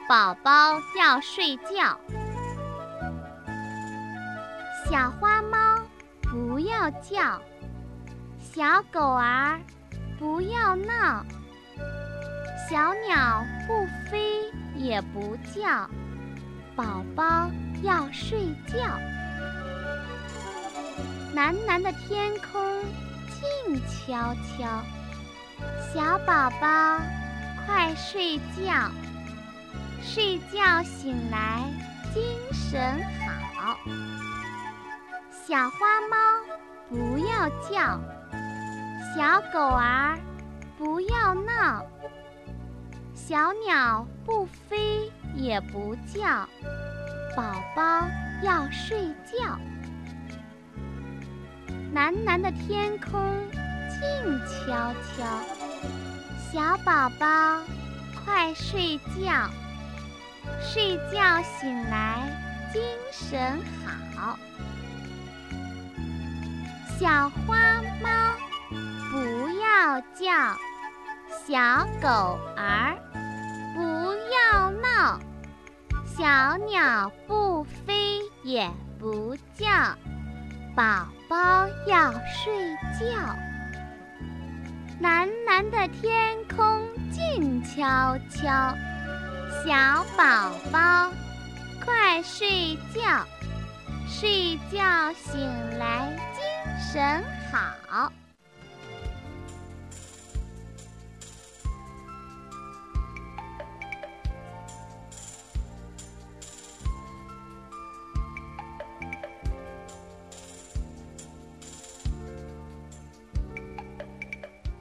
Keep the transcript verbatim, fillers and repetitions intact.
宝宝要睡觉。小花猫不要叫，小狗儿不要闹，小鸟不飞也不叫，宝宝要睡觉。蓝蓝的天空静悄悄，小宝宝快睡觉，睡觉醒来精神好。小花猫不要叫，小狗儿不要闹，小鸟不飞也不叫，宝宝要睡觉。蓝蓝的天空静悄悄，小宝宝快睡觉，睡觉醒来精神好。小花猫不要叫，小狗儿不要闹，小鸟不飞也不叫，宝宝要睡觉。蓝蓝的天空静悄悄，小宝宝快睡觉，睡觉醒来精神好。